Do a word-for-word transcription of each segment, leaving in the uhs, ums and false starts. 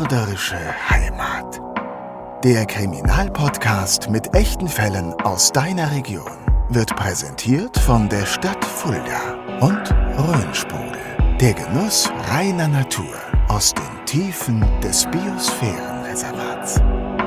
Mörderische Heimat. Der Kriminalpodcast mit echten Fällen aus deiner Region wird präsentiert von der Stadt Fulda und Rhönsprudel. Der Genuss reiner Natur aus den Tiefen des Biosphärenreservats.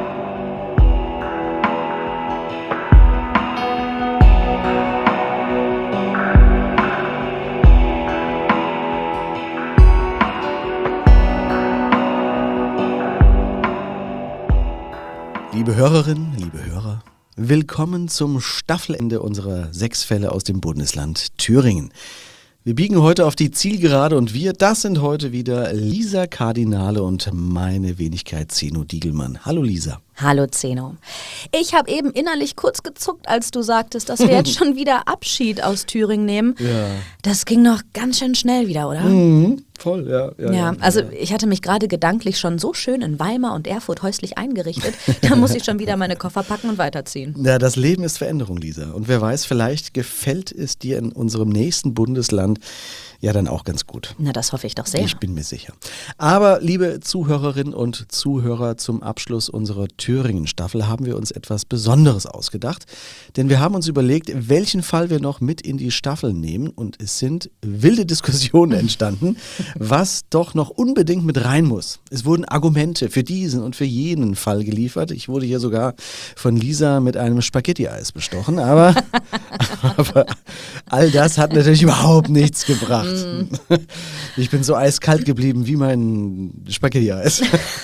Liebe Hörerinnen, liebe Hörer, willkommen zum Staffelende unserer sechs Fälle aus dem Bundesland Thüringen. Wir biegen heute auf die Zielgerade und wir, das sind heute wieder Lisa Kardinale und meine Wenigkeit Zeno Diegelmann. Hallo Lisa. Hallo Zeno. Ich habe eben innerlich kurz gezuckt, als du sagtest, dass wir jetzt schon wieder Abschied aus Thüringen nehmen. Ja. Das ging noch ganz schön schnell wieder, oder? Mhm, voll, ja. Ja, ja, ja also ja. ich hatte mich gerade gedanklich schon so schön in Weimar und Erfurt häuslich eingerichtet, da muss ich schon wieder meine Koffer packen und weiterziehen. Ja, das Leben ist Veränderung, Lisa. Und wer weiß, vielleicht gefällt es dir in unserem nächsten Bundesland ja dann auch ganz gut. Na, das hoffe ich doch sehr. Ich bin mir sicher. Aber liebe Zuhörerinnen und Zuhörer, zum Abschluss unserer Thüringen-Staffel haben wir uns etwas Besonderes ausgedacht. Denn wir haben uns überlegt, welchen Fall wir noch mit in die Staffel nehmen. Und es sind wilde Diskussionen entstanden, was doch noch unbedingt mit rein muss. Es wurden Argumente für diesen und für jenen Fall geliefert. Ich wurde hier sogar von Lisa mit einem Spaghetti-Eis bestochen. Aber, aber all das hat natürlich überhaupt nichts gebracht. Ich bin so eiskalt geblieben wie mein Spaghetti-Eis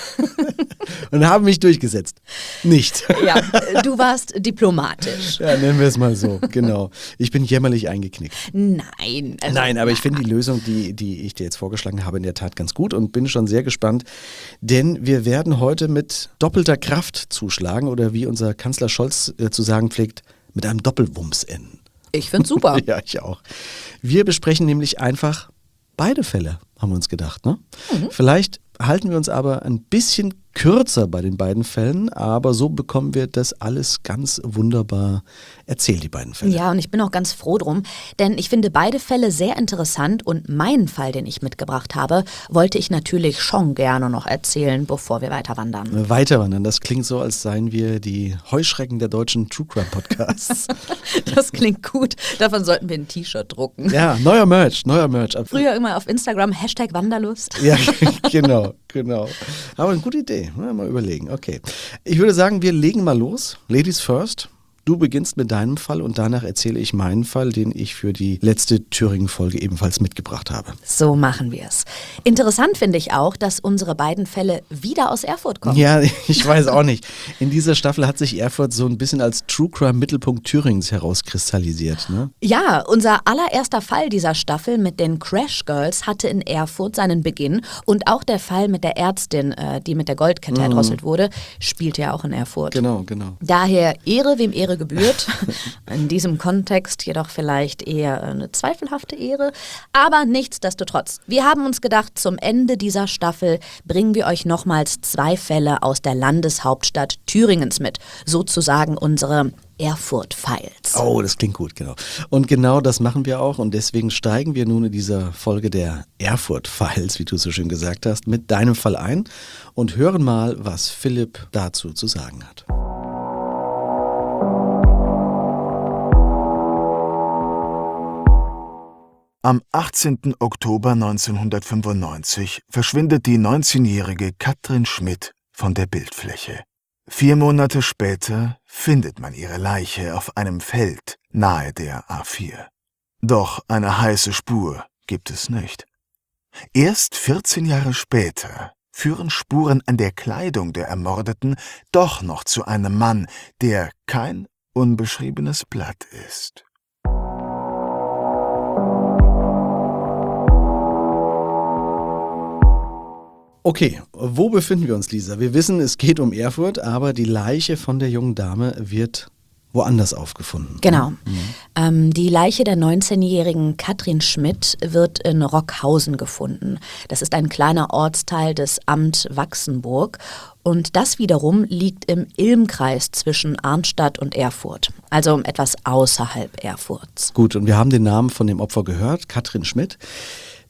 und habe mich durchgesetzt. Nicht. Ja, du warst diplomatisch. Ja, nennen wir es mal so, genau. Ich bin jämmerlich eingeknickt. Nein. Also Nein, aber ich finde die Lösung, die, die ich dir jetzt vorgeschlagen habe, in der Tat ganz gut und bin schon sehr gespannt, denn wir werden heute mit doppelter Kraft zuschlagen oder wie unser Kanzler Scholz äh, zu sagen pflegt, mit einem Doppelwumms enden. Ich find's super. Ja, ich auch. Wir besprechen nämlich einfach beide Fälle, haben wir uns gedacht. Ne? Mhm. Vielleicht halten wir uns aber ein bisschen kürzer bei den beiden Fällen, aber so bekommen wir das alles ganz wunderbar erzählt, die beiden Fälle. Ja, und ich bin auch ganz froh drum, denn ich finde beide Fälle sehr interessant und meinen Fall, den ich mitgebracht habe, wollte ich natürlich schon gerne noch erzählen, bevor wir weiter wandern. Weiterwandern, das klingt so, als seien wir die Heuschrecken der deutschen True Crime Podcasts. Das klingt gut, davon sollten wir ein T-Shirt drucken. Ja, neuer Merch, neuer Merch. Früher immer auf Instagram, Hashtag Wanderlust. Ja, genau, genau. Aber eine gute Idee. Mal überlegen, okay. Ich würde sagen, wir legen mal los. Ladies first. Du beginnst mit deinem Fall und danach erzähle ich meinen Fall, den ich für die letzte Thüringen-Folge ebenfalls mitgebracht habe. So machen wir es. Interessant finde ich auch, dass unsere beiden Fälle wieder aus Erfurt kommen. Ja, ich weiß auch nicht. In dieser Staffel hat sich Erfurt so ein bisschen als True Crime Mittelpunkt Thürings herauskristallisiert. Ne? Ja, unser allererster Fall dieser Staffel mit den Crash Girls hatte in Erfurt seinen Beginn und auch der Fall mit der Ärztin, die mit der Goldkette mhm. erdrosselt wurde, spielte ja auch in Erfurt. Genau, genau. Daher Ehre, wem Ehre gebührt. In diesem Kontext jedoch vielleicht eher eine zweifelhafte Ehre. Aber nichtsdestotrotz, wir haben uns gedacht, zum Ende dieser Staffel bringen wir euch nochmals zwei Fälle aus der Landeshauptstadt Thüringens mit. Sozusagen unsere Erfurt-Files. Oh, das klingt gut, genau. Und genau das machen wir auch und deswegen steigen wir nun in dieser Folge der Erfurt-Files, wie du so schön gesagt hast, mit deinem Fall ein und hören mal, was Philipp dazu zu sagen hat. Am achtzehnten Oktober neunzehnhundertfünfundneunzig verschwindet die neunzehnjährige Katrin Schmidt von der Bildfläche. Vier Monate später findet man ihre Leiche auf einem Feld nahe der A vier. Doch eine heiße Spur gibt es nicht. Erst vierzehn Jahre später führen Spuren an der Kleidung der Ermordeten doch noch zu einem Mann, der kein unbeschriebenes Blatt ist. Okay, wo befinden wir uns, Lisa? Wir wissen, es geht um Erfurt, aber die Leiche von der jungen Dame wird woanders aufgefunden. Genau. Mhm. Ähm, die Leiche der neunzehnjährigen Katrin Schmidt wird in Rockhausen gefunden. Das ist ein kleiner Ortsteil des Amt Wachsenburg. Und das wiederum liegt im Ilmkreis zwischen Arnstadt und Erfurt, also etwas außerhalb Erfurts. Gut, und wir haben den Namen von dem Opfer gehört, Katrin Schmidt.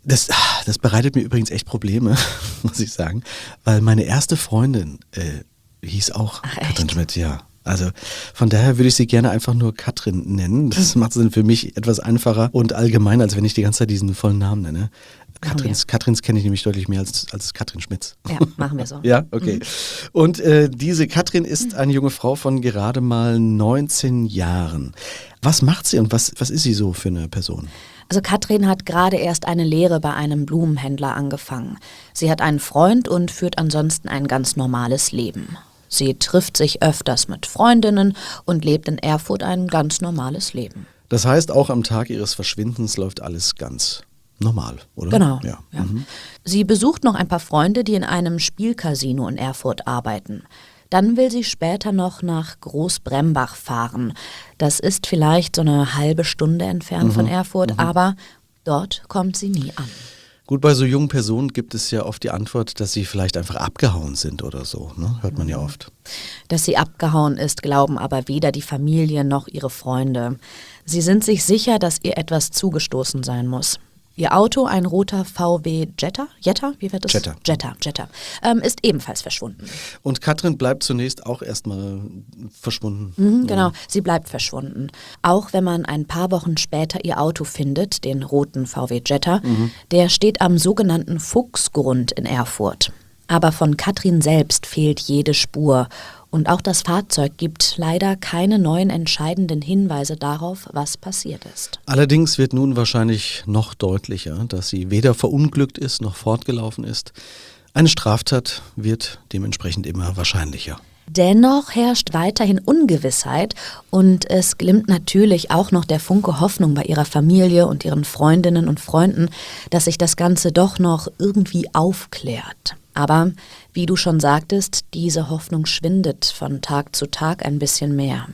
Das, das bereitet mir übrigens echt Probleme, muss ich sagen, weil meine erste Freundin äh, hieß auch Ach, Katrin echt? Schmidt, ja. Also von daher würde ich sie gerne einfach nur Katrin nennen. Das macht es dann für mich etwas einfacher und allgemeiner, als wenn ich die ganze Zeit diesen vollen Namen nenne. Katrins, Katrins kenne ich nämlich deutlich mehr als, als Katrin Schmitz. Ja, machen wir so. Ja, okay. Und äh, diese Katrin ist eine junge Frau von gerade mal neunzehn Jahren. Was macht sie und was, was ist sie so für eine Person? Also Katrin hat gerade erst eine Lehre bei einem Blumenhändler angefangen. Sie hat einen Freund und führt ansonsten ein ganz normales Leben. Sie trifft sich öfters mit Freundinnen und lebt in Erfurt ein ganz normales Leben. Das heißt, auch am Tag ihres Verschwindens läuft alles ganz normal, oder? Genau. Ja. Ja. Mhm. Sie besucht noch ein paar Freunde, die in einem Spielcasino in Erfurt arbeiten. Dann will sie später noch nach Großbrembach fahren. Das ist vielleicht so eine halbe Stunde entfernt Mhm. von Erfurt, Mhm. aber dort kommt sie nie an. Gut, bei so jungen Personen gibt es ja oft die Antwort, dass sie vielleicht einfach abgehauen sind oder so, ne? Hört man ja oft. Dass sie abgehauen ist, glauben aber weder die Familie noch ihre Freunde. Sie sind sich sicher, dass ihr etwas zugestoßen sein muss. Ihr Auto, ein roter V W Jetta, Jetta, wie wird das? Jetta. Jetta, Jetta, ähm, ist ebenfalls verschwunden. Und Katrin bleibt zunächst auch erstmal verschwunden. Mhm, genau, sie bleibt verschwunden. Auch wenn man ein paar Wochen später ihr Auto findet, den roten V W Jetta, Mhm. der steht am sogenannten Fuchsgrund in Erfurt. Aber von Katrin selbst fehlt jede Spur. Und auch das Fahrzeug gibt leider keine neuen entscheidenden Hinweise darauf, was passiert ist. Allerdings wird nun wahrscheinlich noch deutlicher, dass sie weder verunglückt ist noch fortgelaufen ist. Eine Straftat wird dementsprechend immer wahrscheinlicher. Dennoch herrscht weiterhin Ungewissheit und es glimmt natürlich auch noch der Funke Hoffnung bei ihrer Familie und ihren Freundinnen und Freunden, dass sich das Ganze doch noch irgendwie aufklärt. Aber wie du schon sagtest, diese Hoffnung schwindet von Tag zu Tag ein bisschen mehr.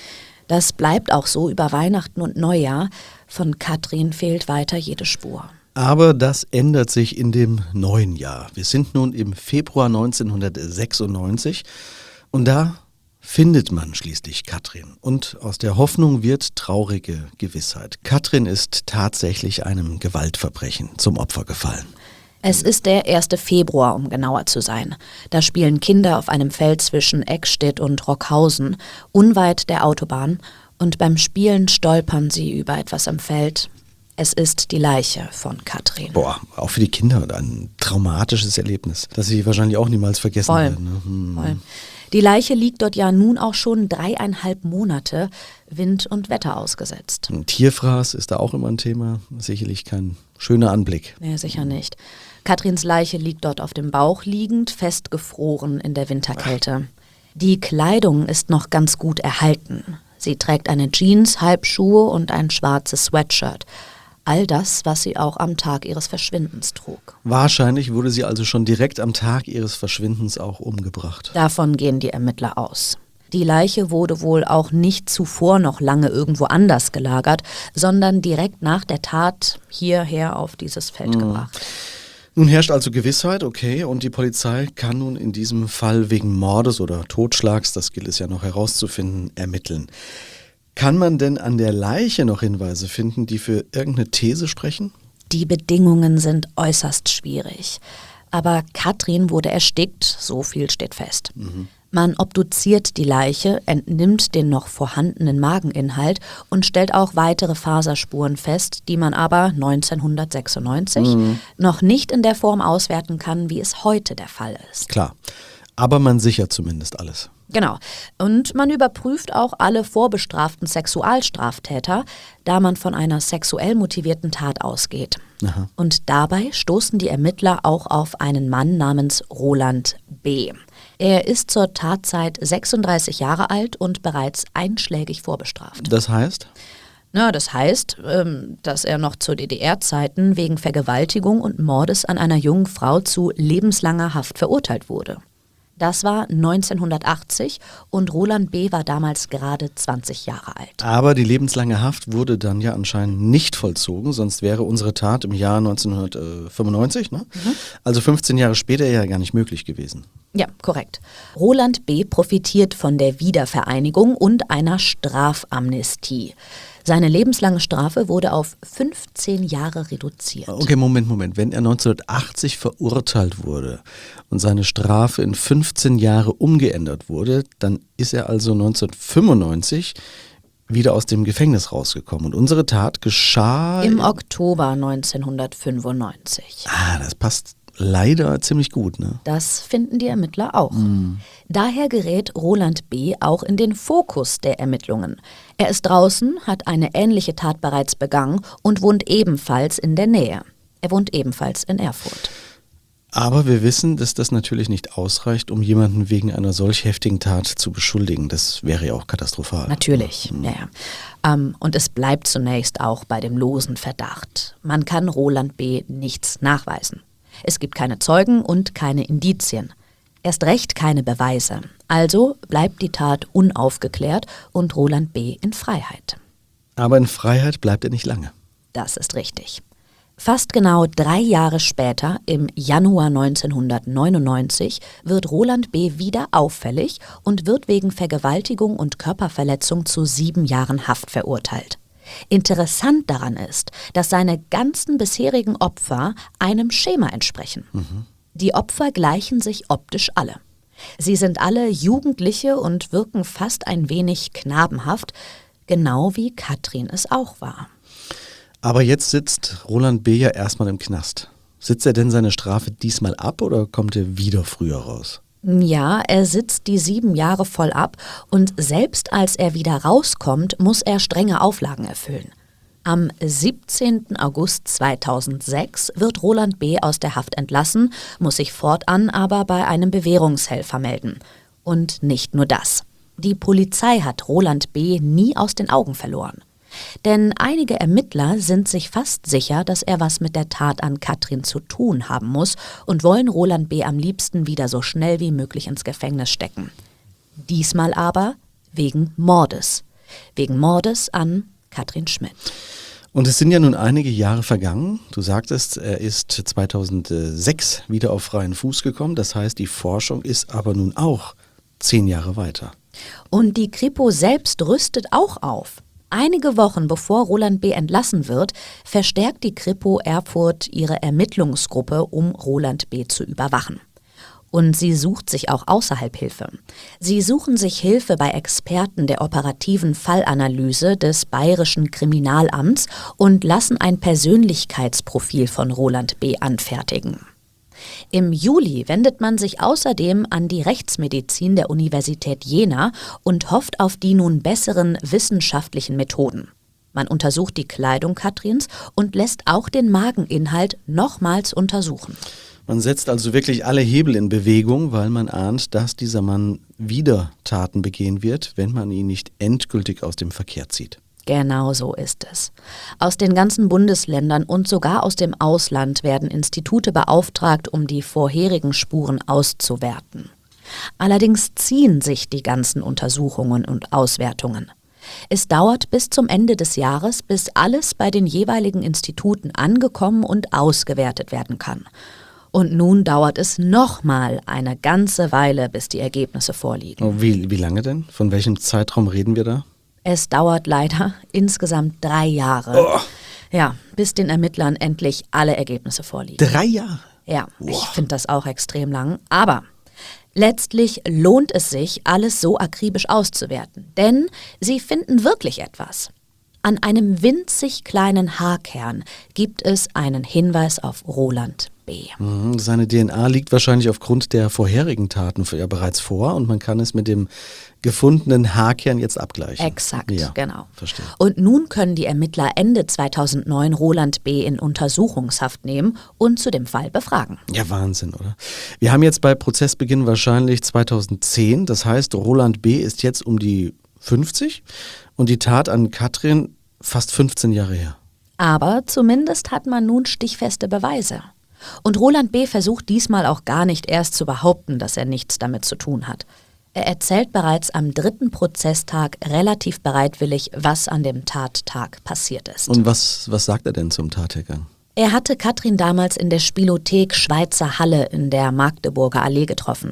Das bleibt auch so über Weihnachten und Neujahr. Von Katrin fehlt weiter jede Spur. Aber das ändert sich in dem neuen Jahr. Wir sind nun im Februar neunzehnhundertsechsundneunzig und da findet man schließlich Katrin. Und aus der Hoffnung wird traurige Gewissheit. Katrin ist tatsächlich einem Gewaltverbrechen zum Opfer gefallen. Es ist der erste Februar, um genauer zu sein. Da spielen Kinder auf einem Feld zwischen Eckstedt und Rockhausen, unweit der Autobahn. Und beim Spielen stolpern sie über etwas am Feld. Es ist die Leiche von Katrin. Boah, auch für die Kinder ein traumatisches Erlebnis, das sie wahrscheinlich auch niemals vergessen Voll. werden. Ne? Hm. Voll. Die Leiche liegt dort ja nun auch schon dreieinhalb Monate Wind und Wetter ausgesetzt. Ein Tierfraß ist da auch immer ein Thema. Sicherlich kein schöner Anblick. Nee, sicher nicht. Katrins Leiche liegt dort auf dem Bauch liegend, festgefroren in der Winterkälte. Die Kleidung ist noch ganz gut erhalten. Sie trägt eine Jeans, Halbschuhe und ein schwarzes Sweatshirt. All das, was sie auch am Tag ihres Verschwindens trug. Wahrscheinlich wurde sie also schon direkt am Tag ihres Verschwindens auch umgebracht. Davon gehen die Ermittler aus. Die Leiche wurde wohl auch nicht zuvor noch lange irgendwo anders gelagert, sondern direkt nach der Tat hierher auf dieses Feld Mhm. gebracht. Nun herrscht also Gewissheit, okay, und die Polizei kann nun in diesem Fall wegen Mordes oder Totschlags, das gilt es ja noch herauszufinden, ermitteln. Kann man denn an der Leiche noch Hinweise finden, die für irgendeine These sprechen? Die Bedingungen sind äußerst schwierig. Aber Katrin wurde erstickt, so viel steht fest. Mhm. Man obduziert die Leiche, entnimmt den noch vorhandenen Mageninhalt und stellt auch weitere Faserspuren fest, die man aber neunzehnhundertsechsundneunzig Mhm. noch nicht in der Form auswerten kann, wie es heute der Fall ist. Klar, aber man sichert zumindest alles. Genau. Und man überprüft auch alle vorbestraften Sexualstraftäter, da man von einer sexuell motivierten Tat ausgeht. Aha. Und dabei stoßen die Ermittler auch auf einen Mann namens Roland B. Er ist zur Tatzeit sechsunddreißig Jahre alt und bereits einschlägig vorbestraft. Das heißt? Na, das heißt, ähm, dass er noch zu D D R-Zeiten wegen Vergewaltigung und Mordes an einer jungen Frau zu lebenslanger Haft verurteilt wurde. Das war neunzehnhundertachtzig und Roland B. war damals gerade zwanzig Jahre alt. Aber die lebenslange Haft wurde dann ja anscheinend nicht vollzogen, sonst wäre unsere Tat im Jahr neunzehnhundertfünfundneunzig, ne? Mhm. Also fünfzehn Jahre später ja gar nicht möglich gewesen. Ja, korrekt. Roland B. profitiert von der Wiedervereinigung und einer Strafamnestie. Seine lebenslange Strafe wurde auf fünfzehn Jahre reduziert. Okay, Moment, Moment. Wenn er neunzehnhundertachtzig verurteilt wurde und seine Strafe in fünfzehn Jahre umgeändert wurde, dann ist er also neunzehnhundertfünfundneunzig wieder aus dem Gefängnis rausgekommen. Und unsere Tat geschah... Im Oktober neunzehnhundertfünfundneunzig. Ah, das passt leider ziemlich gut, ne? Das finden die Ermittler auch. Mhm. Daher gerät Roland B. auch in den Fokus der Ermittlungen. Er ist draußen, hat eine ähnliche Tat bereits begangen und wohnt ebenfalls in der Nähe. Er wohnt ebenfalls in Erfurt. Aber wir wissen, dass das natürlich nicht ausreicht, um jemanden wegen einer solch heftigen Tat zu beschuldigen. Das wäre ja auch katastrophal. Natürlich, mhm. ja, ja. Ähm, und es bleibt zunächst auch bei dem losen Verdacht. Man kann Roland B. nichts nachweisen. Es gibt keine Zeugen und keine Indizien. Erst recht keine Beweise. Also bleibt die Tat unaufgeklärt und Roland B. in Freiheit. Aber in Freiheit bleibt er nicht lange. Das ist richtig. Fast genau drei Jahre später, im Januar neunzehnhundertneunundneunzig, wird Roland B. wieder auffällig und wird wegen Vergewaltigung und Körperverletzung zu sieben Jahren Haft verurteilt. Interessant daran ist, dass seine ganzen bisherigen Opfer einem Schema entsprechen. Mhm. Die Opfer gleichen sich optisch alle. Sie sind alle Jugendliche und wirken fast ein wenig knabenhaft, genau wie Katrin es auch war. Aber jetzt sitzt Roland B. ja erstmal im Knast. Sitzt er denn seine Strafe diesmal ab oder kommt er wieder früher raus? Ja, er sitzt die sieben Jahre voll ab und selbst als er wieder rauskommt, muss er strenge Auflagen erfüllen. Am siebzehnten August zweitausendsechs wird Roland B. aus der Haft entlassen, muss sich fortan aber bei einem Bewährungshelfer melden. Und nicht nur das. Die Polizei hat Roland B. nie aus den Augen verloren. Denn einige Ermittler sind sich fast sicher, dass er was mit der Tat an Katrin zu tun haben muss und wollen Roland B. am liebsten wieder so schnell wie möglich ins Gefängnis stecken. Diesmal aber wegen Mordes. Wegen Mordes an Katrin Schmidt. Und es sind ja nun einige Jahre vergangen. Du sagtest, er ist zweitausendsechs wieder auf freien Fuß gekommen. Das heißt, die Forschung ist aber nun auch zehn Jahre weiter. Und die Kripo selbst rüstet auch auf. Einige Wochen bevor Roland B. entlassen wird, verstärkt die Kripo Erfurt ihre Ermittlungsgruppe, um Roland B. zu überwachen. Und sie sucht sich auch außerhalb Hilfe. Sie suchen sich Hilfe bei Experten der operativen Fallanalyse des Bayerischen Kriminalamts und lassen ein Persönlichkeitsprofil von Roland B. anfertigen. Im Juli wendet man sich außerdem an die Rechtsmedizin der Universität Jena und hofft auf die nun besseren wissenschaftlichen Methoden. Man untersucht die Kleidung Katrins und lässt auch den Mageninhalt nochmals untersuchen. Man setzt also wirklich alle Hebel in Bewegung, weil man ahnt, dass dieser Mann wieder Taten begehen wird, wenn man ihn nicht endgültig aus dem Verkehr zieht. Genau so ist es. Aus den ganzen Bundesländern und sogar aus dem Ausland werden Institute beauftragt, um die vorherigen Spuren auszuwerten. Allerdings ziehen sich die ganzen Untersuchungen und Auswertungen. Es dauert bis zum Ende des Jahres, bis alles bei den jeweiligen Instituten angekommen und ausgewertet werden kann. Und nun dauert es nochmal eine ganze Weile, bis die Ergebnisse vorliegen. Oh, wie, wie lange denn? Von welchem Zeitraum reden wir da? Es dauert leider insgesamt drei Jahre. Oh. Ja, bis den Ermittlern endlich alle Ergebnisse vorliegen. Drei Jahre? Ja, oh. Ich finde das auch extrem lang. Aber letztlich lohnt es sich, alles so akribisch auszuwerten. Denn sie finden wirklich etwas. An einem winzig kleinen Haarkern gibt es einen Hinweis auf Roland B. Mhm, seine D N A liegt wahrscheinlich aufgrund der vorherigen Taten ja bereits vor und man kann es mit dem gefundenen Haarkern jetzt abgleichen. Exakt, ja, genau. Verstehe. Und nun können die Ermittler Ende zweitausendneun Roland B. in Untersuchungshaft nehmen und zu dem Fall befragen. Ja, Wahnsinn, oder? Wir haben jetzt bei Prozessbeginn wahrscheinlich zweitausendzehn, das heißt, Roland B. ist jetzt um die fünfzig und die Tat an Katrin fast fünfzehn Jahre her. Aber zumindest hat man nun stichfeste Beweise. Und Roland B. versucht diesmal auch gar nicht erst zu behaupten, dass er nichts damit zu tun hat. Er erzählt bereits am dritten Prozesstag relativ bereitwillig, was an dem Tattag passiert ist. Und was, was sagt er denn zum Tathergang? Er hatte Katrin damals in der Spielothek Schweizer Halle in der Magdeburger Allee getroffen.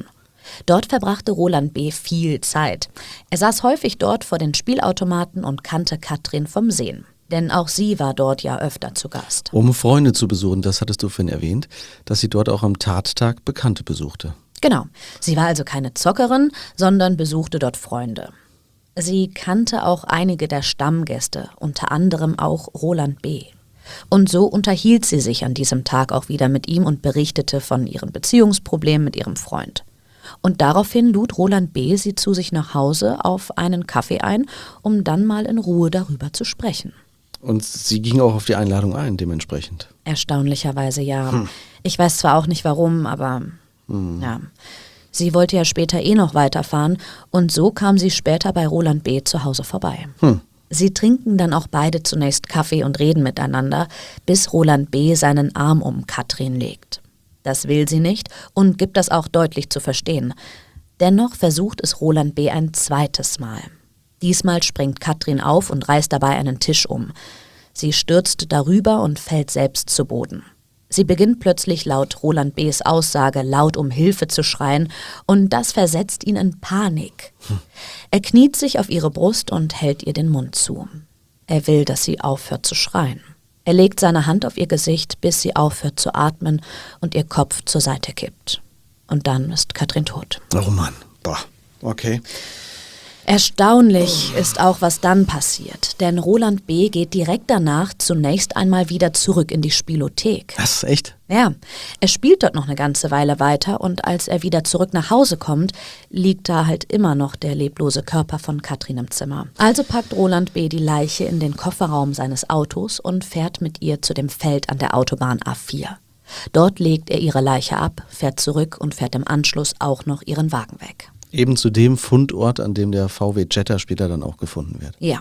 Dort verbrachte Roland B. viel Zeit. Er saß häufig dort vor den Spielautomaten und kannte Katrin vom Sehen. Denn auch sie war dort ja öfter zu Gast. Um Freunde zu besuchen, das hattest du vorhin erwähnt, dass sie dort auch am Tattag Bekannte besuchte. Genau. Sie war also keine Zockerin, sondern besuchte dort Freunde. Sie kannte auch einige der Stammgäste, unter anderem auch Roland B. Und so unterhielt sie sich an diesem Tag auch wieder mit ihm und berichtete von ihren Beziehungsproblemen mit ihrem Freund. Und daraufhin lud Roland B. sie zu sich nach Hause auf einen Kaffee ein, um dann mal in Ruhe darüber zu sprechen. Und sie ging auch auf die Einladung ein, dementsprechend. Erstaunlicherweise ja. Hm. Ich weiß zwar auch nicht warum, aber hm. ja. Sie wollte ja später eh noch weiterfahren und so kam sie später bei Roland B. zu Hause vorbei. Hm. Sie trinken dann auch beide zunächst Kaffee und reden miteinander, bis Roland B. seinen Arm um Katrin legt. Das will sie nicht und gibt das auch deutlich zu verstehen. Dennoch versucht es Roland B. ein zweites Mal. Diesmal springt Katrin auf und reißt dabei einen Tisch um. Sie stürzt darüber und fällt selbst zu Boden. Sie beginnt plötzlich laut Roland B.s Aussage laut um Hilfe zu schreien und das versetzt ihn in Panik. Hm. Er kniet sich auf ihre Brust und hält ihr den Mund zu. Er will, dass sie aufhört zu schreien. Er legt seine Hand auf ihr Gesicht, bis sie aufhört zu atmen und ihr Kopf zur Seite kippt. Und dann ist Katrin tot. Oh Mann, boah, okay. Erstaunlich ist auch, was dann passiert, denn Roland B. geht direkt danach zunächst einmal wieder zurück in die Spielothek. Das ist echt? Ja, er spielt dort noch eine ganze Weile weiter und als er wieder zurück nach Hause kommt, liegt da halt immer noch der leblose Körper von Katrin im Zimmer. Also packt Roland B. die Leiche in den Kofferraum seines Autos und fährt mit ihr zu dem Feld an der Autobahn A vier. Dort legt er ihre Leiche ab, fährt zurück und fährt im Anschluss auch noch ihren Wagen weg. Eben zu dem Fundort, an dem der V W Jetta später dann auch gefunden wird. Ja.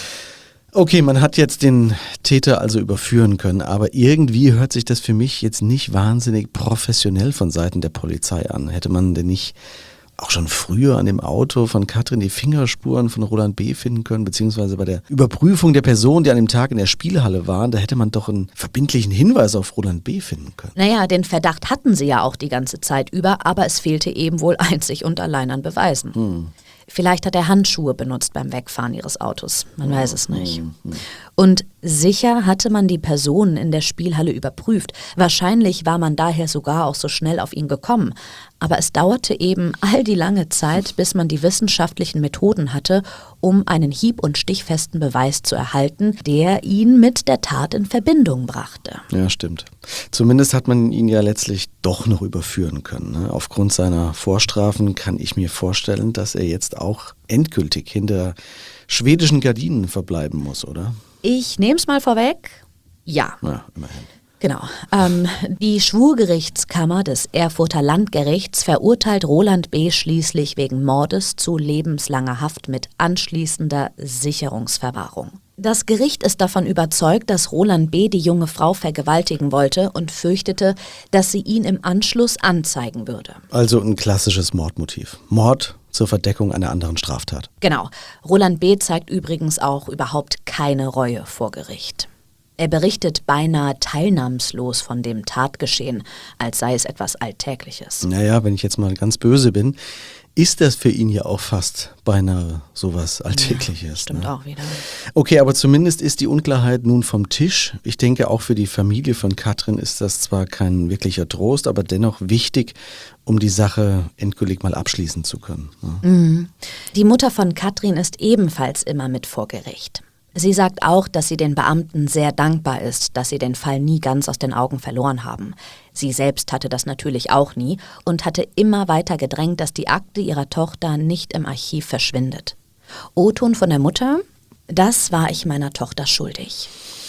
Okay, man hat jetzt den Täter also überführen können, aber irgendwie hört sich das für mich jetzt nicht wahnsinnig professionell von Seiten der Polizei an. Hätte man denn nicht auch schon früher an dem Auto von Katrin die Fingerspuren von Roland B. finden können, beziehungsweise bei der Überprüfung der Person, die an dem Tag in der Spielhalle waren, da hätte man doch einen verbindlichen Hinweis auf Roland B. finden können. Naja, den Verdacht hatten sie ja auch die ganze Zeit über, aber es fehlte eben wohl einzig und allein an Beweisen. Hm. Vielleicht hat er Handschuhe benutzt beim Wegfahren ihres Autos. Man weiß es nicht. Und sicher hatte man die Personen in der Spielhalle überprüft. Wahrscheinlich war man daher sogar auch so schnell auf ihn gekommen. Aber es dauerte eben all die lange Zeit, bis man die wissenschaftlichen Methoden hatte, um einen hieb- und stichfesten Beweis zu erhalten, der ihn mit der Tat in Verbindung brachte. Ja, stimmt. Zumindest hat man ihn ja letztlich doch noch überführen können. Ne? Aufgrund seiner Vorstrafen kann ich mir vorstellen, dass er jetzt auch endgültig hinter schwedischen Gardinen verbleiben muss, oder? Ich nehme es mal vorweg. Ja. Ja, immerhin. Genau. Ähm, die Schwurgerichtskammer des Erfurter Landgerichts verurteilt Roland B. schließlich wegen Mordes zu lebenslanger Haft mit anschließender Sicherungsverwahrung. Das Gericht ist davon überzeugt, dass Roland B. die junge Frau vergewaltigen wollte und fürchtete, dass sie ihn im Anschluss anzeigen würde. Also ein klassisches Mordmotiv. Mord zur Verdeckung einer anderen Straftat. Genau. Roland B. zeigt übrigens auch überhaupt keine Reue vor Gericht. Er berichtet beinahe teilnahmslos von dem Tatgeschehen, als sei es etwas Alltägliches. Naja, wenn ich jetzt mal ganz böse bin, ist das für ihn ja auch fast beinahe sowas Alltägliches. Ja, stimmt ne? auch wieder. Okay, aber zumindest ist die Unklarheit nun vom Tisch. Ich denke, auch für die Familie von Katrin ist das zwar kein wirklicher Trost, aber dennoch wichtig, um die Sache endgültig mal abschließen zu können. Ne? Mhm. Die Mutter von Katrin ist ebenfalls immer mit vor Gericht. Sie sagt auch, dass sie den Beamten sehr dankbar ist, dass sie den Fall nie ganz aus den Augen verloren haben. Sie selbst hatte das natürlich auch nie und hatte immer weiter gedrängt, dass die Akte ihrer Tochter nicht im Archiv verschwindet. O-Ton von der Mutter: Das war ich meiner Tochter schuldig.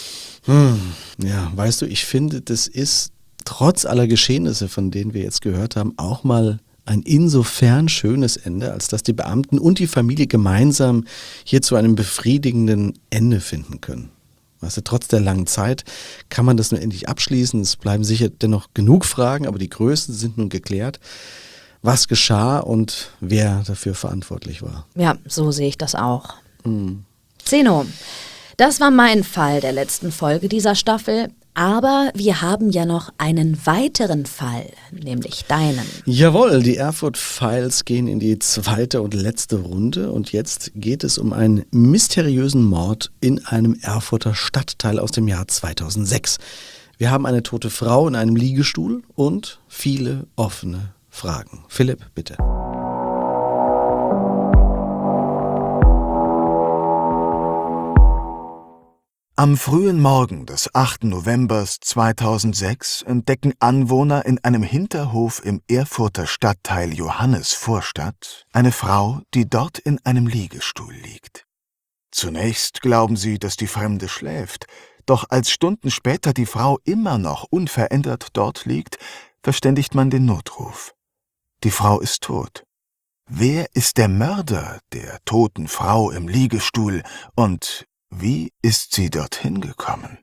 Hm, ja, weißt du, ich finde, das ist trotz aller Geschehnisse, von denen wir jetzt gehört haben, auch mal ein insofern schönes Ende, als dass die Beamten und die Familie gemeinsam hier zu einem befriedigenden Ende finden können. Weißt du, trotz der langen Zeit kann man das nur endlich abschließen. Es bleiben sicher dennoch genug Fragen, aber die größten sind nun geklärt. Was geschah und wer dafür verantwortlich war. Ja, so sehe ich das auch. Mhm. Zeno, das war mein Fall der letzten Folge dieser Staffel. Aber wir haben ja noch einen weiteren Fall, nämlich deinen. Jawohl, die Erfurt Files gehen in die zweite und letzte Runde und jetzt geht es um einen mysteriösen Mord in einem Erfurter Stadtteil aus dem Jahr zweitausendsechs. Wir haben eine tote Frau in einem Liegestuhl und viele offene Fragen. Philipp, bitte. Am frühen Morgen des achten November zweitausendsechs entdecken Anwohner in einem Hinterhof im Erfurter Stadtteil Johannesvorstadt eine Frau, die dort in einem Liegestuhl liegt. Zunächst glauben sie, dass die Fremde schläft, doch als Stunden später die Frau immer noch unverändert dort liegt, verständigt man den Notruf. Die Frau ist tot. Wer ist der Mörder der toten Frau im Liegestuhl und wie ist sie dorthin gekommen?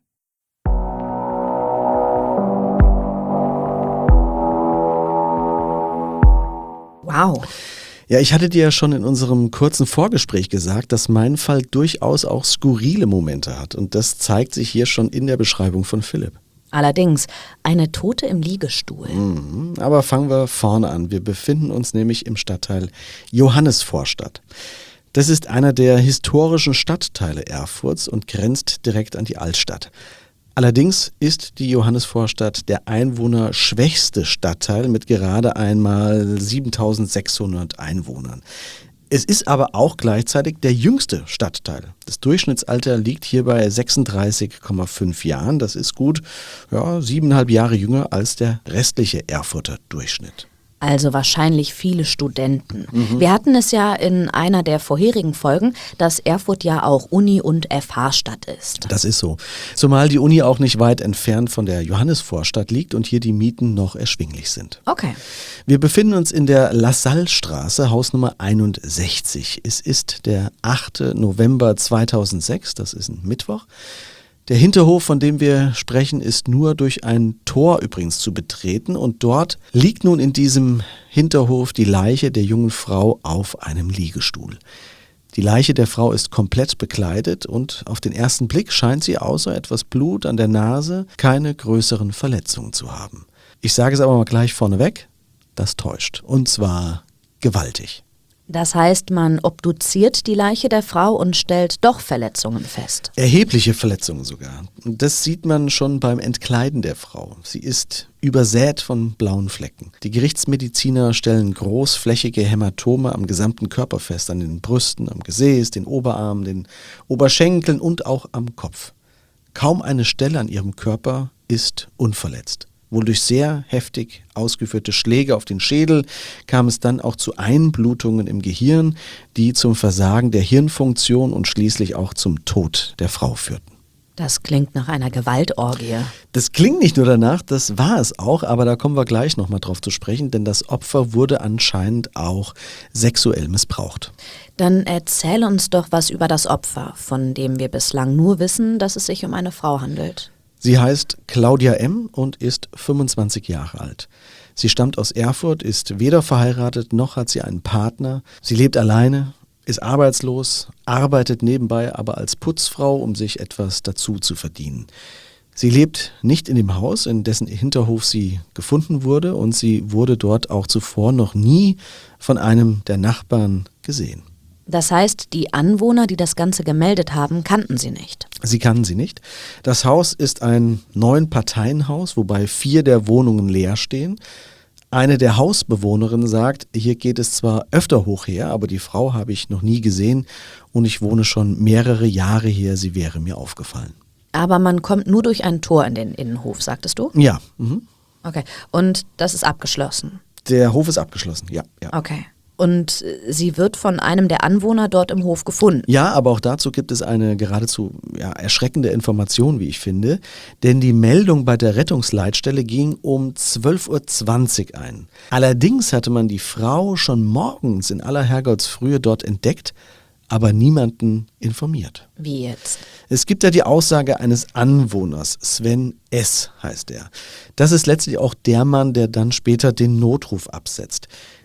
Wow. Ja, ich hatte dir ja schon in unserem kurzen Vorgespräch gesagt, dass mein Fall durchaus auch skurrile Momente hat. Und das zeigt sich hier schon in der Beschreibung von Philipp. Allerdings, eine Tote im Liegestuhl. Mhm, aber fangen wir vorne an. Wir befinden uns nämlich im Stadtteil Johannesvorstadt. Das ist einer der historischen Stadtteile Erfurts und grenzt direkt an die Altstadt. Allerdings ist die Johannesvorstadt der einwohnerschwächste Stadtteil mit gerade einmal siebentausendsechshundert Einwohnern. Es ist aber auch gleichzeitig der jüngste Stadtteil. Das Durchschnittsalter liegt hier bei sechsunddreißig Komma fünf Jahren. Das ist gut ja, siebeneinhalb Jahre jünger als der restliche Erfurter Durchschnitt. Also wahrscheinlich viele Studenten. Mhm. Wir hatten es ja in einer der vorherigen Folgen, dass Erfurt ja auch Uni- und F H-Stadt ist. Das ist so. Zumal die Uni auch nicht weit entfernt von der Johannesvorstadt liegt und hier die Mieten noch erschwinglich sind. Okay. Wir befinden uns in der Lassallestraße, Hausnummer einundsechzig. Es ist der achte November zweitausendsechs, das ist ein Mittwoch. Der Hinterhof, von dem wir sprechen, ist nur durch ein Tor übrigens zu betreten und dort liegt nun in diesem Hinterhof die Leiche der jungen Frau auf einem Liegestuhl. Die Leiche der Frau ist komplett bekleidet und auf den ersten Blick scheint sie außer etwas Blut an der Nase keine größeren Verletzungen zu haben. Ich sage es aber mal gleich vorneweg, das täuscht und zwar gewaltig. Das heißt, man obduziert die Leiche der Frau und stellt doch Verletzungen fest. Erhebliche Verletzungen sogar. Das sieht man schon beim Entkleiden der Frau. Sie ist übersät von blauen Flecken. Die Gerichtsmediziner stellen großflächige Hämatome am gesamten Körper fest, an den Brüsten, am Gesäß, den Oberarmen, den Oberschenkeln und auch am Kopf. Kaum eine Stelle an ihrem Körper ist unverletzt. Wohl durch sehr heftig ausgeführte Schläge auf den Schädel kam es dann auch zu Einblutungen im Gehirn, die zum Versagen der Hirnfunktion und schließlich auch zum Tod der Frau führten. Das klingt nach einer Gewaltorgie. Das klingt nicht nur danach, das war es auch, aber da kommen wir gleich nochmal drauf zu sprechen, denn das Opfer wurde anscheinend auch sexuell missbraucht. Dann erzähl uns doch was über das Opfer, von dem wir bislang nur wissen, dass es sich um eine Frau handelt. Sie heißt Claudia M. und ist fünfundzwanzig Jahre alt. Sie stammt aus Erfurt, ist weder verheiratet noch hat sie einen Partner. Sie lebt alleine, ist arbeitslos, arbeitet nebenbei aber als Putzfrau, um sich etwas dazu zu verdienen. Sie lebt nicht in dem Haus, in dessen Hinterhof sie gefunden wurde und sie wurde dort auch zuvor noch nie von einem der Nachbarn gesehen. Das heißt, die Anwohner, die das Ganze gemeldet haben, kannten sie nicht. Sie kannten sie nicht. Das Haus ist ein Neun-Parteien-Haus, wobei vier der Wohnungen leer stehen. Eine der Hausbewohnerinnen sagt, hier geht es zwar öfter hoch her, aber die Frau habe ich noch nie gesehen und ich wohne schon mehrere Jahre hier, sie wäre mir aufgefallen. Aber man kommt nur durch ein Tor in den Innenhof, sagtest du? Ja. Mhm. Okay, und das ist abgeschlossen? Der Hof ist abgeschlossen, ja. ja. Okay. Und sie wird von einem der Anwohner dort im Hof gefunden. Ja, aber auch dazu gibt es eine geradezu ja, erschreckende Information, wie ich finde. Denn die Meldung bei der Rettungsleitstelle ging um zwölf Uhr zwanzig ein. Allerdings hatte man die Frau schon morgens in aller Herrgottsfrühe dort entdeckt, aber niemanden informiert. Wie jetzt? Es gibt ja die Aussage eines Anwohners, Sven S. heißt er. Das ist letztlich auch der Mann, der dann später den Notruf absetzt.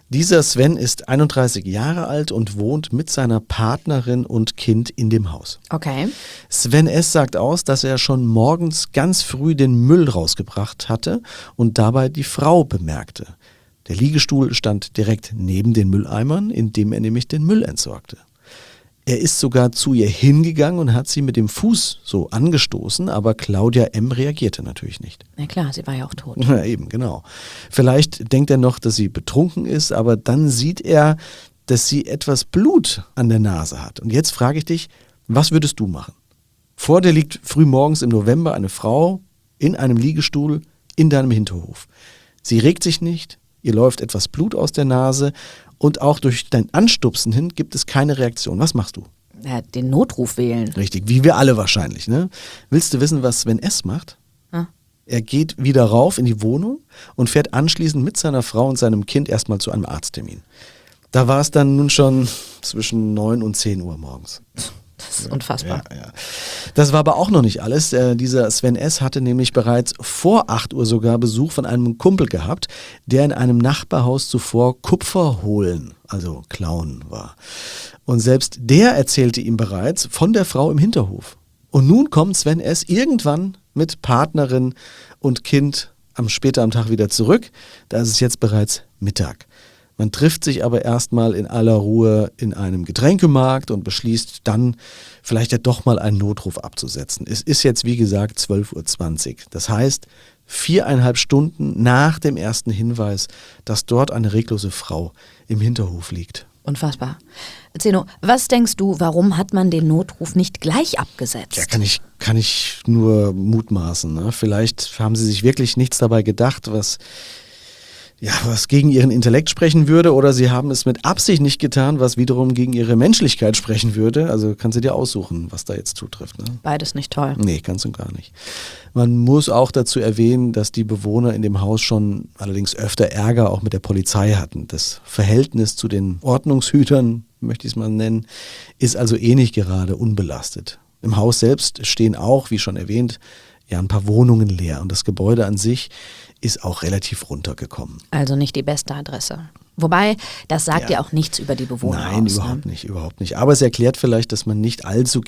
Dieser Sven ist einunddreißig Jahre alt und wohnt mit seiner Partnerin und Kind in dem Haus. Okay. Sven S. sagt aus, dass er schon morgens ganz früh den Müll rausgebracht hatte und dabei die Frau bemerkte. Der Liegestuhl stand direkt neben den Mülleimern, in dem er nämlich den Müll entsorgte. Er ist sogar zu ihr hingegangen und hat sie mit dem Fuß so angestoßen, aber Claudia M. reagierte natürlich nicht. Na klar, sie war ja auch tot. Ja, eben, genau. Vielleicht denkt er noch, dass sie betrunken ist, aber dann sieht er, dass sie etwas Blut an der Nase hat. Und jetzt frage ich dich, was würdest du machen? Vor dir liegt frühmorgens im November eine Frau in einem Liegestuhl in deinem Hinterhof. Sie regt sich nicht, ihr läuft etwas Blut aus der Nase und auch durch dein Anstupsen hin gibt es keine Reaktion. Was machst du? Ja, den Notruf wählen. Richtig, wie wir alle wahrscheinlich. Ne? Willst du wissen, was Sven S. macht? Hm. Er geht wieder rauf in die Wohnung und fährt anschließend mit seiner Frau und seinem Kind erstmal zu einem Arzttermin. Da war es dann nun schon zwischen neun und zehn Uhr morgens. Das ist unfassbar. Ja, ja. Das war aber auch noch nicht alles. Äh, dieser Sven S. hatte nämlich bereits vor acht Uhr sogar Besuch von einem Kumpel gehabt, der in einem Nachbarhaus zuvor Kupfer holen, also klauen war. Und selbst der erzählte ihm bereits von der Frau im Hinterhof. Und nun kommt Sven S. irgendwann mit Partnerin und Kind am später am Tag wieder zurück. Da ist es jetzt bereits Mittag. Man trifft sich aber erstmal in aller Ruhe in einem Getränkemarkt und beschließt dann, vielleicht ja doch mal einen Notruf abzusetzen. Es ist jetzt, wie gesagt, zwölf Uhr zwanzig. Das heißt, viereinhalb Stunden nach dem ersten Hinweis, dass dort eine reglose Frau im Hinterhof liegt. Unfassbar. Zeno, was denkst du, warum hat man den Notruf nicht gleich abgesetzt? Ja, kann ich, kann ich nur mutmaßen. Ne? Vielleicht haben sie sich wirklich nichts dabei gedacht, was... Ja, was gegen ihren Intellekt sprechen würde, oder sie haben es mit Absicht nicht getan, was wiederum gegen ihre Menschlichkeit sprechen würde. Also kannst du dir aussuchen, was da jetzt zutrifft. Ne? Beides nicht toll. Nee, ganz und gar nicht. Man muss auch dazu erwähnen, dass die Bewohner in dem Haus schon allerdings öfter Ärger auch mit der Polizei hatten. Das Verhältnis zu den Ordnungshütern, möchte ich es mal nennen, ist also eh nicht gerade unbelastet. Im Haus selbst stehen auch, wie schon erwähnt, ja ein paar Wohnungen leer und das Gebäude an sich ist auch relativ runtergekommen. Also nicht die beste Adresse. Wobei, das sagt ja, ja auch nichts über die Bewohner Nein, aus. überhaupt ne? nicht, überhaupt nicht. Aber es erklärt vielleicht, dass man nicht allzu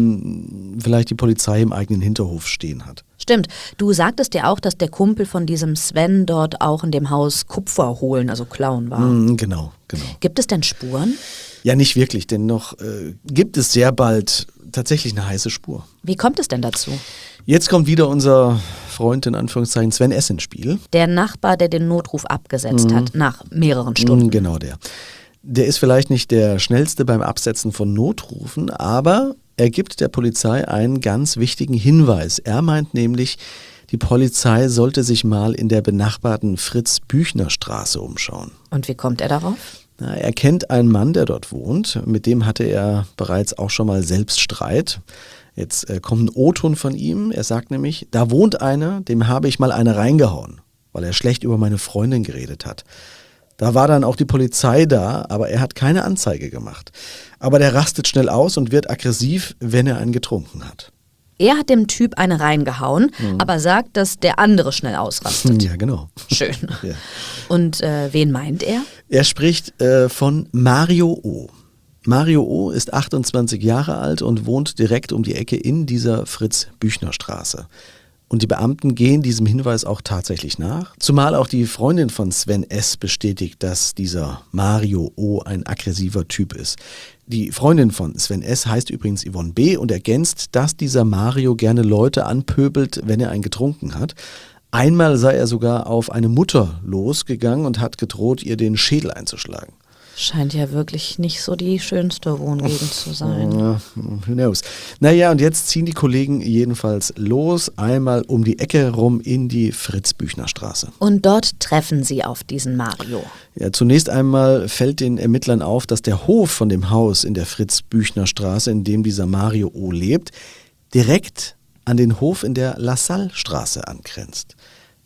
gern vielleicht die Polizei im eigenen Hinterhof stehen hat. Stimmt. Du sagtest ja auch, dass der Kumpel von diesem Sven dort auch in dem Haus Kupfer holen, also klauen war. Mm, genau, genau. Gibt es denn Spuren? Ja, nicht wirklich, denn noch äh, gibt es sehr bald tatsächlich eine heiße Spur. Wie kommt es denn dazu? Jetzt kommt wieder unser Freund in Anführungszeichen Sven S. ins Spiel. Der Nachbar, der den Notruf abgesetzt mhm. hat, nach mehreren Stunden. Mhm, genau der. Der ist vielleicht nicht der schnellste beim Absetzen von Notrufen, aber er gibt der Polizei einen ganz wichtigen Hinweis. Er meint nämlich, die Polizei sollte sich mal in der benachbarten Fritz-Büchner-Straße umschauen. Und wie kommt er darauf? Na, er kennt einen Mann, der dort wohnt. Mit dem hatte er bereits auch schon mal selbst Streit. Jetzt äh, kommt ein O-Ton von ihm. Er sagt nämlich, da wohnt einer, dem habe ich mal eine reingehauen, weil er schlecht über meine Freundin geredet hat. Da war dann auch die Polizei da, aber er hat keine Anzeige gemacht. Aber der rastet schnell aus und wird aggressiv, wenn er einen getrunken hat. Er hat dem Typ eine reingehauen, mhm. aber sagt, dass der andere schnell ausrastet. Ja, genau. Schön. Ja. Und äh, wen meint er? Er spricht äh, von Mario O. Mario O. ist achtundzwanzig Jahre alt und wohnt direkt um die Ecke in dieser Fritz-Büchner-Straße. Und die Beamten gehen diesem Hinweis auch tatsächlich nach. Zumal auch die Freundin von Sven S. bestätigt, dass dieser Mario O. ein aggressiver Typ ist. Die Freundin von Sven S. heißt übrigens Yvonne B. und ergänzt, dass dieser Mario gerne Leute anpöbelt, wenn er einen getrunken hat. Einmal sei er sogar auf eine Mutter losgegangen und hat gedroht, ihr den Schädel einzuschlagen. Scheint ja wirklich nicht so die schönste Wohngegend zu sein. Ja, who knows. Naja, und jetzt ziehen die Kollegen jedenfalls los, einmal um die Ecke rum in die Fritz-Büchner-Straße. Und dort treffen sie auf diesen Mario. Ja, zunächst einmal fällt den Ermittlern auf, dass der Hof von dem Haus in der Fritz-Büchner-Straße, in dem dieser Mario O. lebt, direkt an den Hof in der La Salle-Straße angrenzt.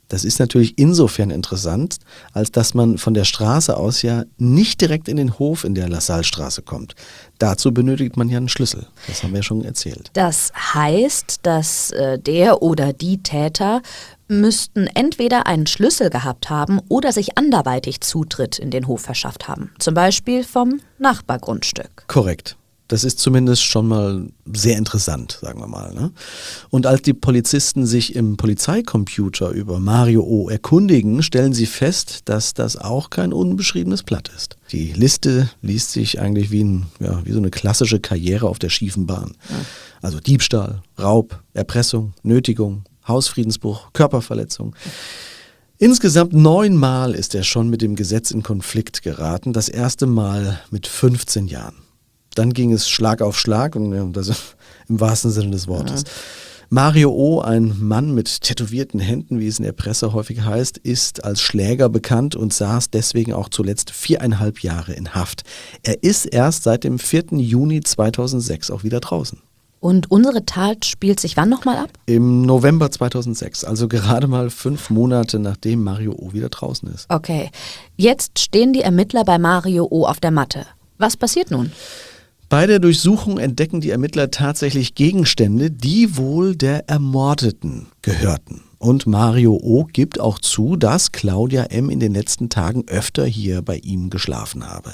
Das ist natürlich insofern interessant, als dass man von der Straße aus ja nicht direkt in den Hof in der LaSallestraße kommt. Dazu benötigt man ja einen Schlüssel. Das haben wir ja schon erzählt. Das heißt, dass äh, der oder die Täter müssten entweder einen Schlüssel gehabt haben oder sich anderweitig Zutritt in den Hof verschafft haben. Zum Beispiel vom Nachbargrundstück. Korrekt. Das ist zumindest schon mal sehr interessant, sagen wir mal. Ne? Und als die Polizisten sich im Polizeicomputer über Mario O. erkundigen, stellen sie fest, dass das auch kein unbeschriebenes Blatt ist. Die Liste liest sich eigentlich wie, ein, ja, wie so eine klassische Karriere auf der schiefen Bahn. Ja. Also Diebstahl, Raub, Erpressung, Nötigung, Hausfriedensbruch, Körperverletzung. Insgesamt neunmal ist er schon mit dem Gesetz in Konflikt geraten, das erste Mal mit fünfzehn Jahren. Dann ging es Schlag auf Schlag und ja, das im wahrsten Sinne des Wortes. Ja. Mario O., ein Mann mit tätowierten Händen, wie es in der Presse häufig heißt, ist als Schläger bekannt und saß deswegen auch zuletzt viereinhalb Jahre in Haft. Er ist erst seit dem vierten Juni zweitausendsechs auch wieder draußen. Und unsere Tat spielt sich wann nochmal ab? Im November zweitausendsechs, also gerade mal fünf Monate nachdem Mario O. wieder draußen ist. Okay, jetzt stehen die Ermittler bei Mario O. auf der Matte. Was passiert nun? Bei der Durchsuchung entdecken die Ermittler tatsächlich Gegenstände, die wohl der Ermordeten gehörten. Und Mario O. gibt auch zu, dass Claudia M. in den letzten Tagen öfter hier bei ihm geschlafen habe.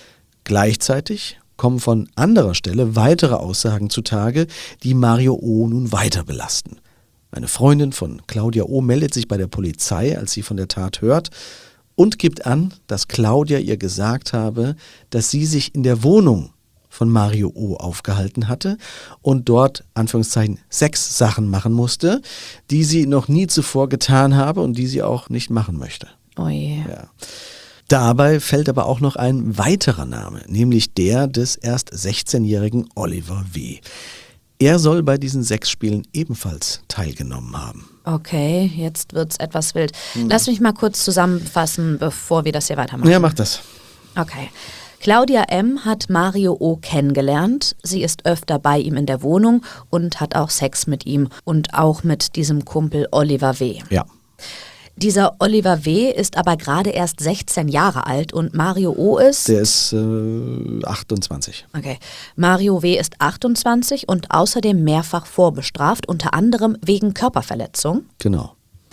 Gleichzeitig kommen von anderer Stelle weitere Aussagen zutage, die Mario O. nun weiter belasten. Eine Freundin von Claudia O. meldet sich bei der Polizei, als sie von der Tat hört, und gibt an, dass Claudia ihr gesagt habe, dass sie sich in der Wohnung von Mario O. aufgehalten hatte und dort, Anführungszeichen, Sexsachen machen musste, die sie noch nie zuvor getan habe und die sie auch nicht machen möchte. Oh je. Ja. Dabei fällt aber auch noch ein weiterer Name, nämlich der des erst sechzehnjährigen Oliver W. Er soll bei diesen Sexspielen ebenfalls teilgenommen haben. Okay, jetzt wird's etwas wild. Hm. Lass mich mal kurz zusammenfassen, bevor wir das hier weitermachen. Ja, mach das. Okay. Claudia M. hat Mario O. kennengelernt. Sie ist öfter bei ihm in der Wohnung und hat auch Sex mit ihm und auch mit diesem Kumpel Oliver W. Ja. Dieser Oliver W. ist aber gerade erst sechzehn Jahre alt und Mario O. ist... Der ist äh, achtundzwanzig. Okay. Mario W. ist achtundzwanzig und außerdem mehrfach vorbestraft, unter anderem wegen Körperverletzung. Genau.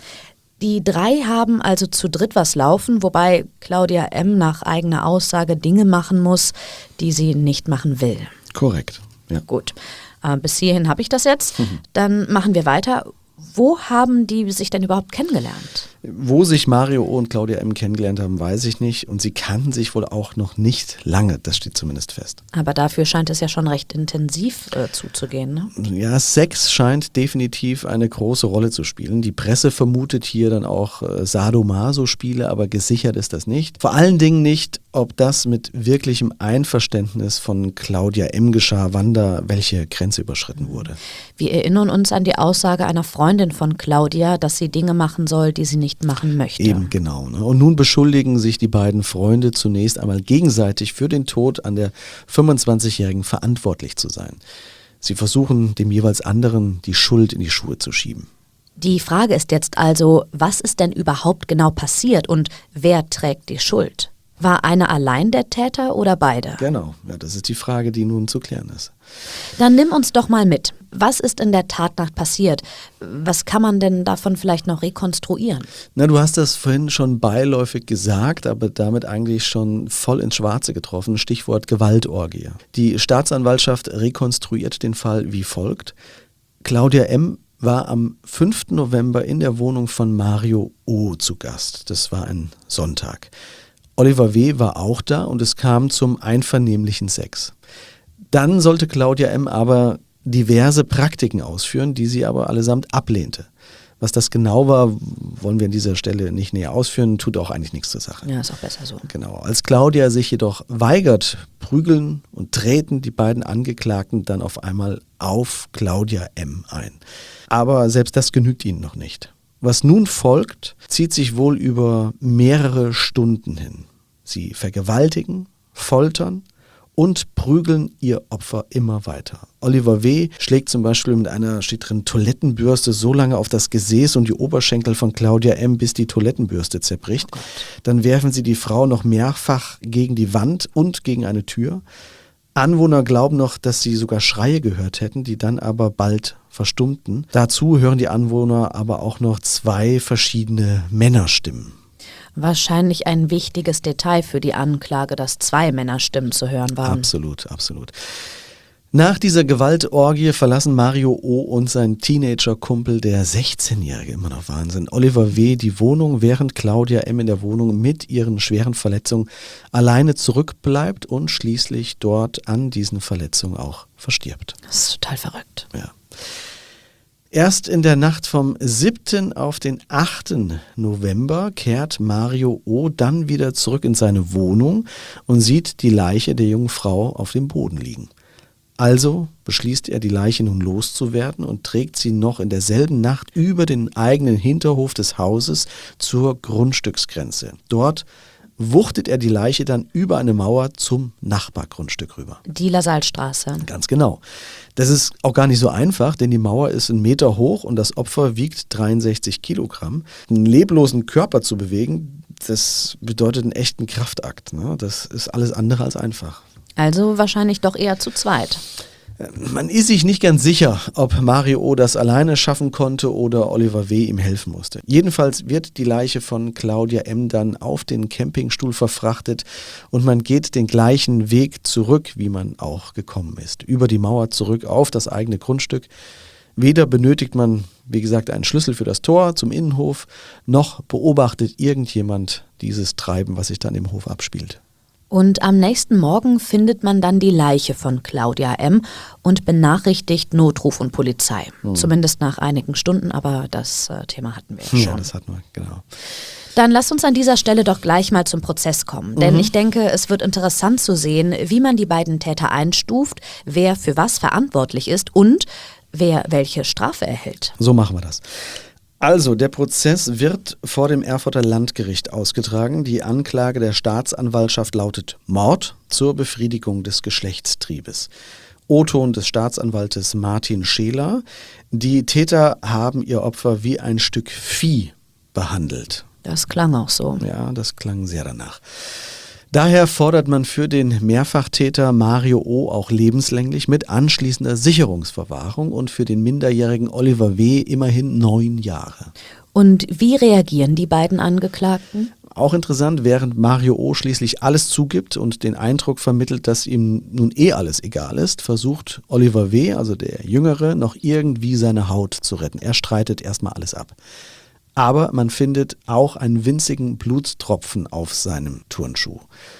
Die drei haben also zu dritt was laufen, wobei Claudia M. nach eigener Aussage Dinge machen muss, die sie nicht machen will. Korrekt, ja. Gut, äh, bis hierhin habe ich das jetzt. Mhm. Dann machen wir weiter. Wo haben die sich denn überhaupt kennengelernt? Wo sich Mario O. und Claudia M. kennengelernt haben, weiß ich nicht. Und sie kannten sich wohl auch noch nicht lange, das steht zumindest fest. Aber dafür scheint es ja schon recht intensiv äh, zuzugehen, ne? Ja, Sex scheint definitiv eine große Rolle zu spielen. Die Presse vermutet hier dann auch äh, Sadomaso-Spiele, aber gesichert ist das nicht. Vor allen Dingen nicht, ob das mit wirklichem Einverständnis von Claudia M. geschah, wann da welche Grenze überschritten wurde. Wir erinnern uns an die Aussage einer Freundin von Claudia, dass sie Dinge machen soll, die sie nicht machen möchte. Eben, genau. Ne? Und nun beschuldigen sich die beiden Freunde zunächst einmal gegenseitig für den Tod an der fünfundzwanzigjährigen verantwortlich zu sein. Sie versuchen dem jeweils anderen die Schuld in die Schuhe zu schieben. Die Frage ist jetzt also, was ist denn überhaupt genau passiert und wer trägt die Schuld? War einer allein der Täter oder beide? Genau, ja, das ist die Frage, die nun zu klären ist. Dann nimm uns doch mal mit. Was ist in der Tatnacht passiert? Was kann man denn davon vielleicht noch rekonstruieren? Na, du hast das vorhin schon beiläufig gesagt, aber damit eigentlich schon voll ins Schwarze getroffen. Stichwort Gewaltorgie. Die Staatsanwaltschaft rekonstruiert den Fall wie folgt. Claudia M. war am fünften November in der Wohnung von Mario O. zu Gast. Das war ein Sonntag. Oliver W. war auch da und es kam zum einvernehmlichen Sex. Dann sollte Claudia M. aber diverse Praktiken ausführen, die sie aber allesamt ablehnte. Was das genau war, wollen wir an dieser Stelle nicht näher ausführen, tut auch eigentlich nichts zur Sache. Ja, ist auch besser so. Genau. Als Claudia sich jedoch weigert, prügeln und treten die beiden Angeklagten dann auf einmal auf Claudia M. ein. Aber selbst das genügt ihnen noch nicht. Was nun folgt, zieht sich wohl über mehrere Stunden hin. Sie vergewaltigen, foltern und prügeln ihr Opfer immer weiter. Oliver W. schlägt zum Beispiel mit einer, steht drin, Toilettenbürste so lange auf das Gesäß und die Oberschenkel von Claudia M., bis die Toilettenbürste zerbricht. Oh Dann werfen sie die Frau noch mehrfach gegen die Wand und gegen eine Tür. Anwohner glauben noch, dass sie sogar Schreie gehört hätten, die dann aber bald verstummten. Dazu hören die Anwohner aber auch noch zwei verschiedene Männerstimmen. Wahrscheinlich ein wichtiges Detail für die Anklage, dass zwei Männerstimmen zu hören waren. Absolut, absolut. Nach dieser Gewaltorgie verlassen Mario O. und sein Teenager-Kumpel, der sechzehnjährige, immer noch Wahnsinn, Oliver W., die Wohnung, während Claudia M. in der Wohnung mit ihren schweren Verletzungen alleine zurückbleibt und schließlich dort an diesen Verletzungen auch verstirbt. Das ist total verrückt. Ja. Erst in der Nacht vom siebten auf den achten November kehrt Mario O. dann wieder zurück in seine Wohnung und sieht die Leiche der jungen Frau auf dem Boden liegen. Also beschließt er, die Leiche nun loszuwerden und trägt sie noch in derselben Nacht über den eigenen Hinterhof des Hauses zur Grundstücksgrenze. Dort wuchtet er die Leiche dann über eine Mauer zum Nachbargrundstück rüber. Die LaSalle-Straße. Ganz genau. Das ist auch gar nicht so einfach, denn die Mauer ist einen Meter hoch und das Opfer wiegt dreiundsechzig Kilogramm. Einen leblosen Körper zu bewegen, das bedeutet einen echten Kraftakt. Ne? Das ist alles andere als einfach. Also wahrscheinlich doch eher zu zweit. Man ist sich nicht ganz sicher, ob Mario O. das alleine schaffen konnte oder Oliver W. ihm helfen musste. Jedenfalls wird die Leiche von Claudia M. dann auf den Campingstuhl verfrachtet und man geht den gleichen Weg zurück, wie man auch gekommen ist. Über die Mauer zurück auf das eigene Grundstück. Weder benötigt man, wie gesagt, einen Schlüssel für das Tor zum Innenhof, noch beobachtet irgendjemand dieses Treiben, was sich dann im Hof abspielt. Und am nächsten Morgen findet man dann die Leiche von Claudia M. und benachrichtigt Notruf und Polizei. Hm. Zumindest nach einigen Stunden, aber das äh, Thema hatten wir ja schon. Ja, das hatten wir, genau. Dann lasst uns an dieser Stelle doch gleich mal zum Prozess kommen. Denn mhm. ich denke, es wird interessant zu sehen, wie man die beiden Täter einstuft, wer für was verantwortlich ist und wer welche Strafe erhält. So machen wir das. Also, der Prozess wird vor dem Erfurter Landgericht ausgetragen. Die Anklage der Staatsanwaltschaft lautet Mord zur Befriedigung des Geschlechtstriebes. O-Ton des Staatsanwaltes Martin Scheler. Die Täter haben ihr Opfer wie ein Stück Vieh behandelt. Das klang auch so. Ja, das klang sehr danach. Daher fordert man für den Mehrfachtäter Mario O. auch lebenslänglich mit anschließender Sicherungsverwahrung und für den minderjährigen Oliver W. immerhin neun Jahre. Und wie reagieren die beiden Angeklagten? Auch interessant, während Mario O. schließlich alles zugibt und den Eindruck vermittelt, dass ihm nun eh alles egal ist, versucht Oliver W., also der Jüngere, noch irgendwie seine Haut zu retten. Er streitet erstmal alles ab. Aber man findet auch einen winzigen Blutstropfen auf seinem Turnschuh.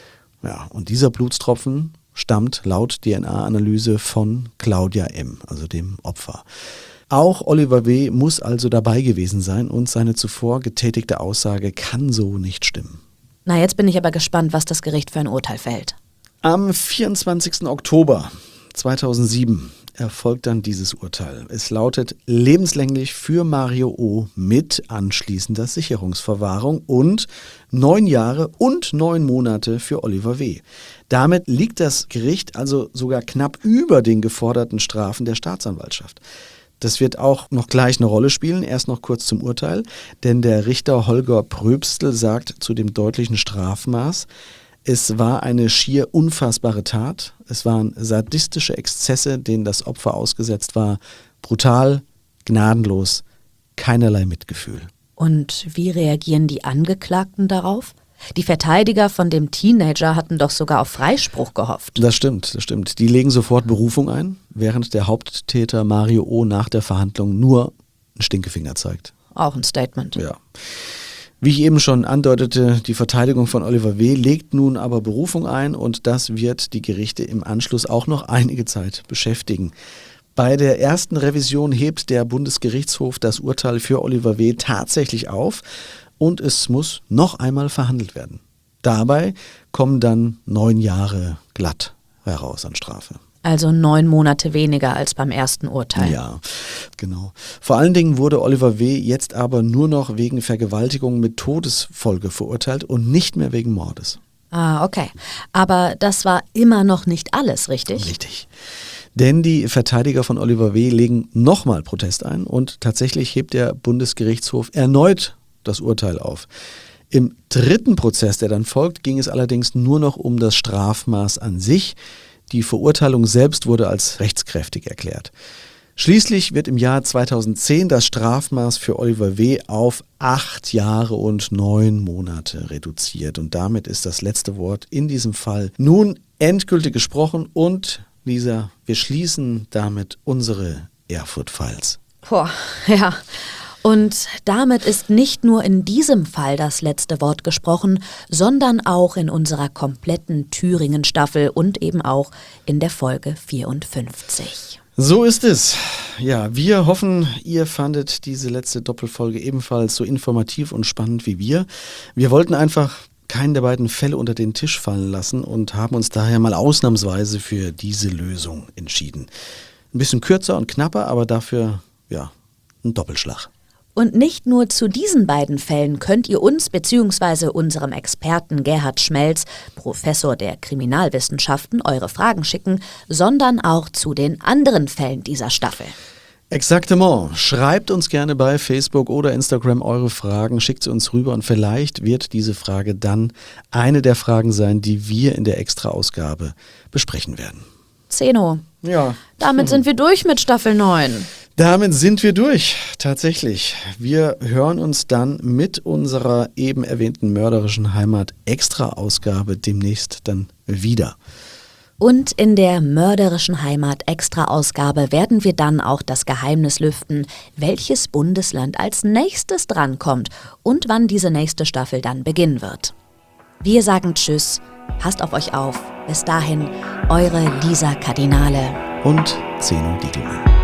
Ja, und dieser Blutstropfen stammt laut D N A-Analyse von Claudia M., also dem Opfer. Auch Oliver W. muss also dabei gewesen sein und seine zuvor getätigte Aussage kann so nicht stimmen. Na, jetzt bin ich aber gespannt, was das Gericht für ein Urteil fällt. Am vierundzwanzigsten Oktober zweitausendsieben erfolgt dann dieses Urteil. Es lautet lebenslänglich für Mario O. mit anschließender Sicherungsverwahrung und neun Jahre und neun Monate für Oliver W. Damit liegt das Gericht also sogar knapp über den geforderten Strafen der Staatsanwaltschaft. Das wird auch noch gleich eine Rolle spielen, erst noch kurz zum Urteil, denn der Richter Holger Pröbstl sagt zu dem deutlichen Strafmaß: Es war eine schier unfassbare Tat. Es waren sadistische Exzesse, denen das Opfer ausgesetzt war. Brutal, gnadenlos, keinerlei Mitgefühl. Und wie reagieren die Angeklagten darauf? Die Verteidiger von dem Teenager hatten doch sogar auf Freispruch gehofft. Das stimmt, das stimmt. Die legen sofort Berufung ein, während der Haupttäter Mario O. nach der Verhandlung nur einen Stinkefinger zeigt. Auch ein Statement. Ja. Wie ich eben schon andeutete, die Verteidigung von Oliver W. legt nun aber Berufung ein und das wird die Gerichte im Anschluss auch noch einige Zeit beschäftigen. Bei der ersten Revision hebt der Bundesgerichtshof das Urteil für Oliver W. tatsächlich auf und es muss noch einmal verhandelt werden. Dabei kommen dann neun Jahre glatt heraus an Strafe. Also neun Monate weniger als beim ersten Urteil. Ja, genau. Vor allen Dingen wurde Oliver W. jetzt aber nur noch wegen Vergewaltigung mit Todesfolge verurteilt und nicht mehr wegen Mordes. Ah, okay. Aber das war immer noch nicht alles, richtig? Richtig. Denn die Verteidiger von Oliver W. legen nochmal Protest ein und tatsächlich hebt der Bundesgerichtshof erneut das Urteil auf. Im dritten Prozess, der dann folgt, ging es allerdings nur noch um das Strafmaß an sich. Die Verurteilung selbst wurde als rechtskräftig erklärt. Schließlich wird im Jahr zweitausendzehn das Strafmaß für Oliver W. auf acht Jahre und neun Monate reduziert. Und damit ist das letzte Wort in diesem Fall nun endgültig gesprochen. Und, Lisa, wir schließen damit unsere Erfurt-Files. Boah, ja. Und damit ist nicht nur in diesem Fall das letzte Wort gesprochen, sondern auch in unserer kompletten Thüringen-Staffel und eben auch in der Folge vierundfünfzig. So ist es. Ja, wir hoffen, ihr fandet diese letzte Doppelfolge ebenfalls so informativ und spannend wie wir. Wir wollten einfach keinen der beiden Fälle unter den Tisch fallen lassen und haben uns daher mal ausnahmsweise für diese Lösung entschieden. Ein bisschen kürzer und knapper, aber dafür, ja, ein Doppelschlag. Und nicht nur zu diesen beiden Fällen könnt ihr uns bzw. unserem Experten Gerhard Schmelz, Professor der Kriminalwissenschaften, eure Fragen schicken, sondern auch zu den anderen Fällen dieser Staffel. Exactement. Schreibt uns gerne bei Facebook oder Instagram eure Fragen, schickt sie uns rüber und vielleicht wird diese Frage dann eine der Fragen sein, die wir in der Extra-Ausgabe besprechen werden. Zeno. Ja. Damit sind wir durch mit Staffel neun. Damit sind wir durch, tatsächlich. Wir hören uns dann mit unserer eben erwähnten mörderischen Heimat-Extra-Ausgabe demnächst dann wieder. Und in der mörderischen Heimat-Extra-Ausgabe werden wir dann auch das Geheimnis lüften, welches Bundesland als nächstes drankommt und wann diese nächste Staffel dann beginnen wird. Wir sagen Tschüss, passt auf euch auf. Bis dahin, eure Lisa Kardinale und Zeno Diegelmann.